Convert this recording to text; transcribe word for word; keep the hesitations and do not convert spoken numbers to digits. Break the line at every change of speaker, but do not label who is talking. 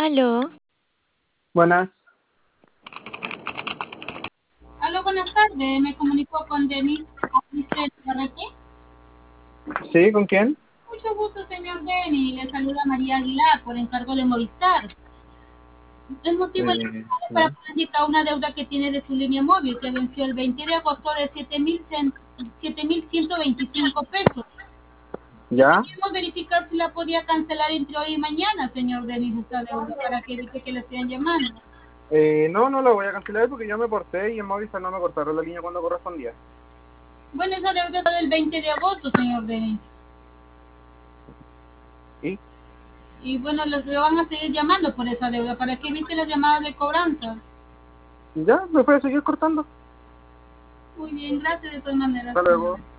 Aló,
Buenas,
Aló, buenas tardes. Me comunico con Denis Alice Barreque.
¿sí? ¿Con quién?
Mucho gusto, señor Denis. Le saluda María Aguilar por encargo de Movistar. El motivo es
Eh,
para
sí.
poder indicar una deuda que tiene de su línea móvil que venció el veinte de agosto de siete mil ciento veinticinco pesos.
¿Ya?
Queremos verificar si la podía cancelar entre hoy y mañana, señor Denis, esta deuda, para que evite que le sigan llamando.
Eh, no, no la voy a cancelar porque yo me porté y en Movistar no me cortaron la línea cuando correspondía.
Bueno, esa deuda está del veinte de agosto, señor Denis.
¿Y?
Y bueno, les le van a seguir llamando por esa deuda, para que evite las llamadas de cobranza.
¿Ya? ¿Me puede seguir cortando?
Muy bien, gracias de todas maneras.
Hasta luego.